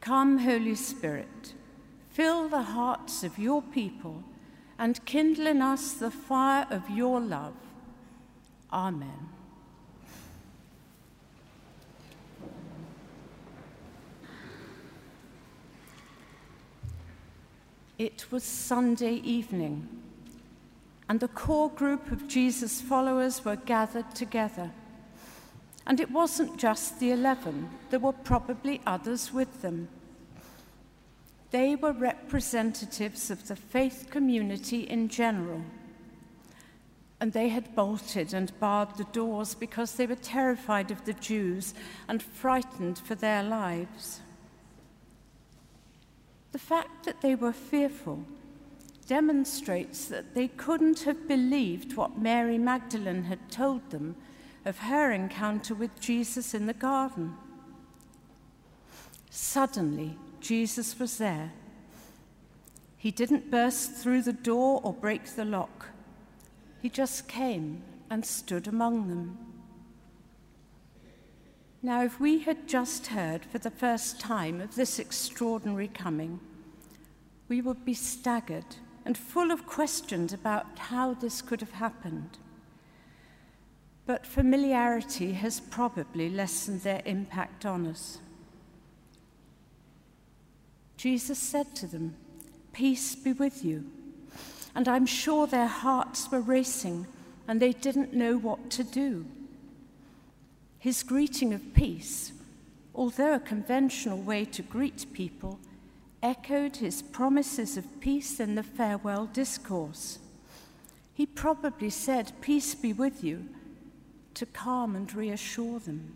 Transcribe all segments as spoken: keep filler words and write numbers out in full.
Come, Holy Spirit, fill the hearts of your people and kindle in us the fire of your love. Amen. It was Sunday evening, and the core group of Jesus' followers were gathered together. And it wasn't just the eleven, there were probably others with them. They were representatives of the faith community in general, and they had bolted and barred the doors because they were terrified of the Jews and frightened for their lives. The fact that they were fearful demonstrates that they couldn't have believed what Mary Magdalene had told them of her encounter with Jesus in the garden. Suddenly, Jesus was there. He didn't burst through the door or break the lock. He just came and stood among them. Now, if we had just heard for the first time of this extraordinary coming, we would be staggered and full of questions about how this could have happened. But familiarity has probably lessened their impact on us. Jesus said to them, "Peace be with you." And I'm sure their hearts were racing and they didn't know what to do. His greeting of peace, although a conventional way to greet people, echoed his promises of peace in the farewell discourse. He probably said, "Peace be with you," to calm and reassure them.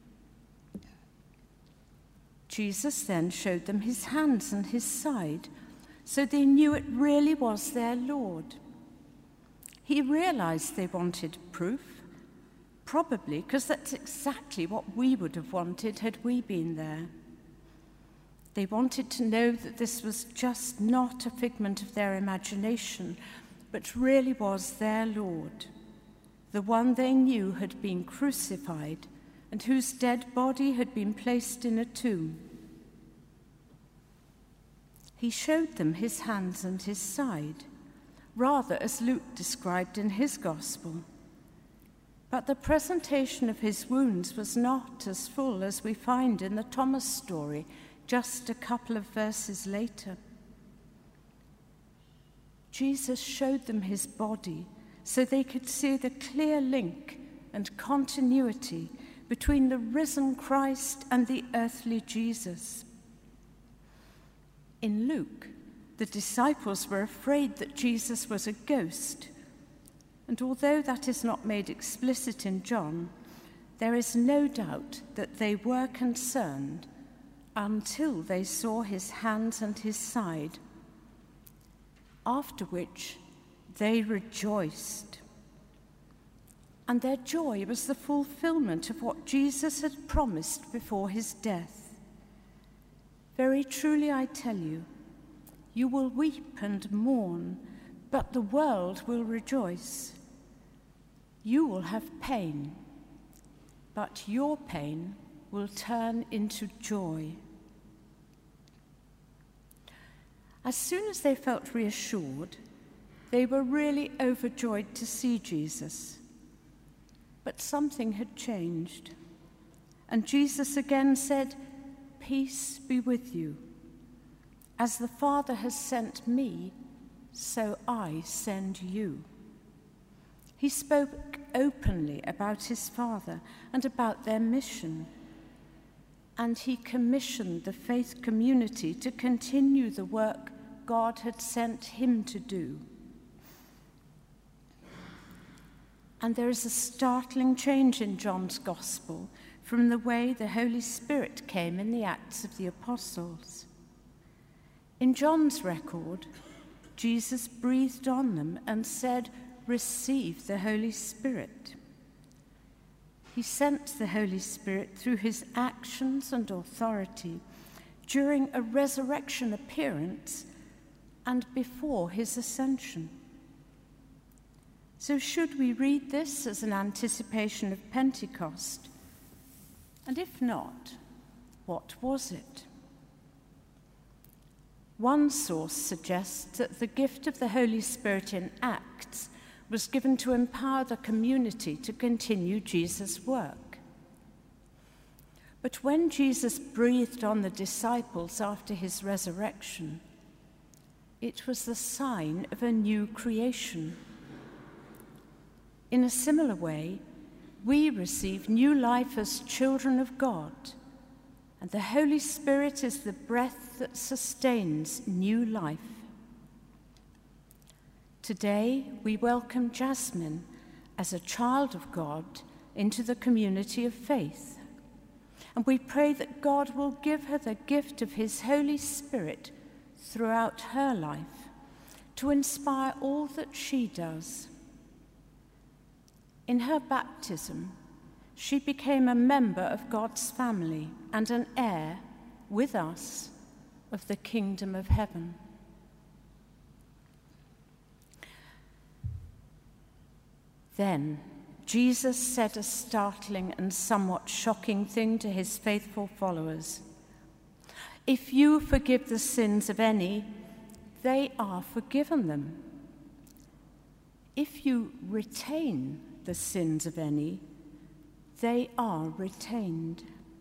Jesus then showed them his hands and his side, so they knew it really was their Lord. He realized they wanted proof, probably because that's exactly what we would have wanted had we been there. They wanted to know that this was just not a figment of their imagination, but really was their Lord, the one they knew had been crucified and whose dead body had been placed in a tomb. He showed them his hands and his side, rather as Luke described in his gospel. But the presentation of his wounds was not as full as we find in the Thomas story just a couple of verses later. Jesus showed them his body so they could see the clear link and continuity between the risen Christ and the earthly Jesus. In Luke, the disciples were afraid that Jesus was a ghost, and although that is not made explicit in John, there is no doubt that they were concerned until they saw his hands and his side, after which they rejoiced. And their joy was the fulfillment of what Jesus had promised before his death. Very truly I tell you, you will weep and mourn, but the world will rejoice. You will have pain, but your pain will turn into joy. As soon as they felt reassured, they were really overjoyed to see Jesus. But something had changed, and Jesus again said, "Peace be with you. As the Father has sent me, so I send you." He spoke openly about his Father and about their mission, and he commissioned the faith community to continue the work God had sent him to do. And there is a startling change in John's Gospel from the way the Holy Spirit came in the Acts of the Apostles. In John's record, Jesus breathed on them and said, "Receive the Holy Spirit." He sent the Holy Spirit through his actions and authority during a resurrection appearance and before his ascension. So should we read this as an anticipation of Pentecost? And if not, what was it? One source suggests that the gift of the Holy Spirit in Acts was given to empower the community to continue Jesus' work. But when Jesus breathed on the disciples after his resurrection, it was the sign of a new creation. In a similar way, we receive new life as children of God, and the Holy Spirit is the breath that sustains new life. Today, we welcome Jasmine as a child of God into the community of faith, and we pray that God will give her the gift of his Holy Spirit throughout her life to inspire all that she does. In her baptism, she became a member of God's family and an heir with us of the kingdom of heaven. Then Jesus said a startling and somewhat shocking thing to his faithful followers. If you forgive the sins of any, they are forgiven them. If you retain the sins of any, they are retained.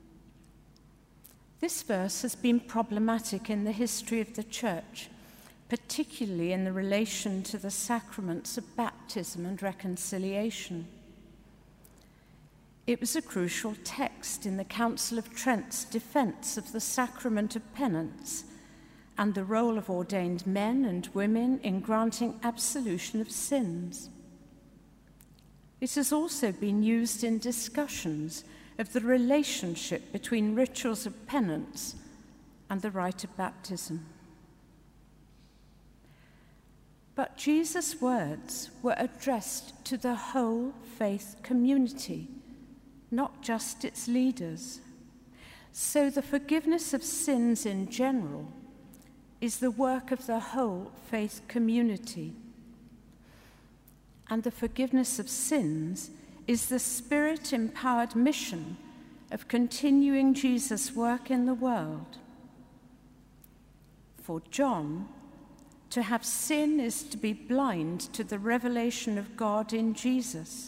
This verse has been problematic in the history of the Church, particularly in the relation to the sacraments of baptism and reconciliation. It was a crucial text in the Council of Trent's defense of the sacrament of penance and the role of ordained men and women in granting absolution of sins. It has also been used in discussions of the relationship between rituals of penance and the rite of baptism. But Jesus' words were addressed to the whole faith community, not just its leaders. So the forgiveness of sins in general is the work of the whole faith community. And the forgiveness of sins is the Spirit-empowered mission of continuing Jesus' work in the world. For John, to have sin is to be blind to the revelation of God in Jesus.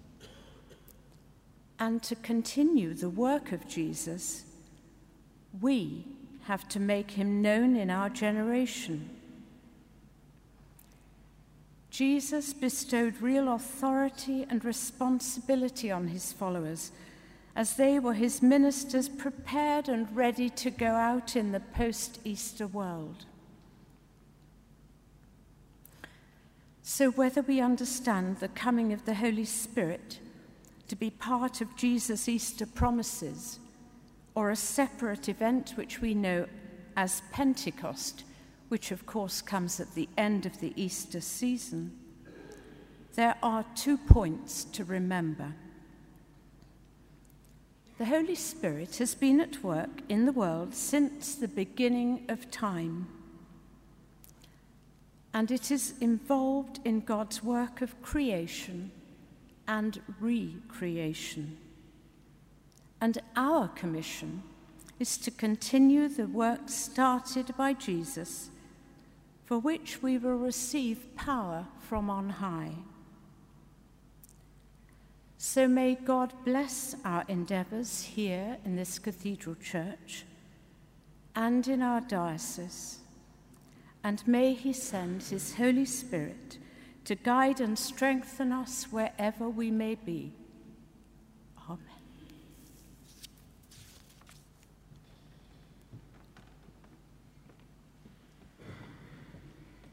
And to continue the work of Jesus, we have to make him known in our generation. Jesus bestowed real authority and responsibility on his followers as they were his ministers prepared and ready to go out in the post-Easter world. So whether we understand the coming of the Holy Spirit to be part of Jesus' Easter promises, or a separate event which we know as Pentecost, which of course comes at the end of the Easter season, there are two points to remember. The Holy Spirit has been at work in the world since the beginning of time, and it is involved in God's work of creation and recreation. And our commission is to continue the work started by Jesus, for which we will receive power from on high. So may God bless our endeavors here in this cathedral church and in our diocese, and may he send his Holy Spirit to guide and strengthen us wherever we may be. Amen.